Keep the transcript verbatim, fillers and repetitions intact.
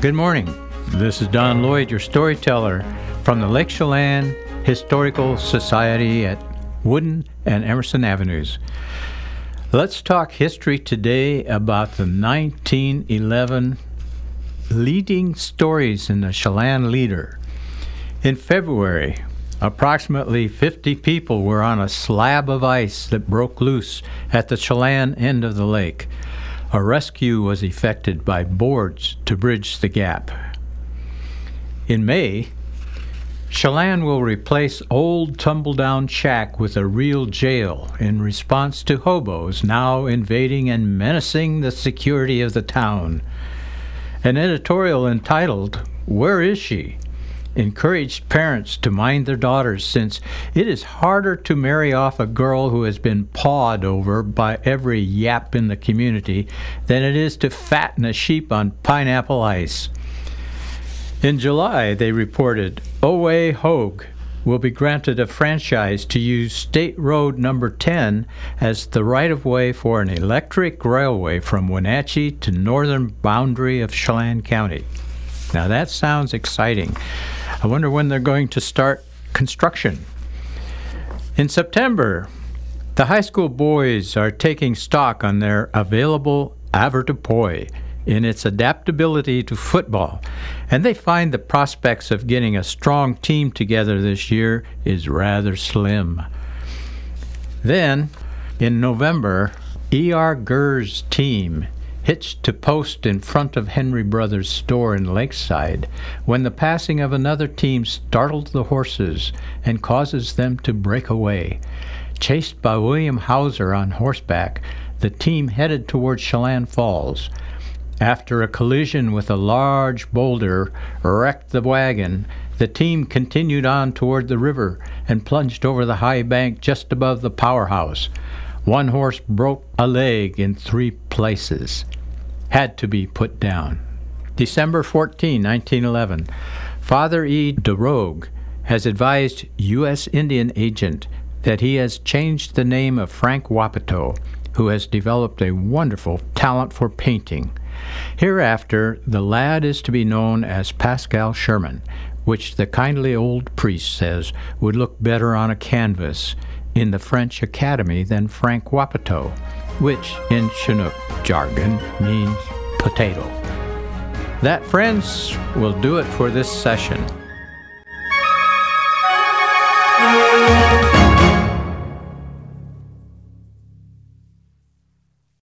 Good morning. This is Don Lloyd, your storyteller from the Lake Chelan Historical Society at Woodin and Emerson Avenues. Let's talk history today about the nineteen eleven leading stories in the Chelan Leader. In February, approximately fifty people were on a slab of ice that broke loose at the Chelan end of the lake. A rescue was effected by boards to bridge the gap. In May, Chelan will replace old tumble-down shack with a real jail in response to hobos now invading and menacing the security of the town. An editorial entitled, "Where is she?" encouraged parents to mind their daughters, since it is harder to marry off a girl who has been pawed over by every yap in the community than it is to fatten a sheep on pineapple ice. In July, they reported Owe Hogue will be granted a franchise to use State Road number ten as the right-of-way for an electric railway from Wenatchee to northern boundary of Chelan County. Now that sounds exciting. I wonder when they're going to start construction. In September, the high school boys are taking stock on their available avoirdupois in its adaptability to football, and they find the prospects of getting a strong team together this year is rather slim. Then, in November, E R. Gurr's team hitched to post in front of Henry Brothers' store in Lakeside when the passing of another team startled the horses and causes them to break away. Chased by William Hauser on horseback, the team headed toward Chelan Falls. After a collision with a large boulder wrecked the wagon, the team continued on toward the river and plunged over the high bank just above the powerhouse. One horse broke a leg in three places. Had to be put down. December fourteenth, nineteen eleven. Father E. DeRogue has advised U S Indian agent that he has changed the name of Frank Wapato, who has developed a wonderful talent for painting. Hereafter, the lad is to be known as Pascal Sherman, which the kindly old priest says would look better on a canvas in the French Academy than Frank Wapato, which in Chinook jargon means potato. That, friends, will do it for this session.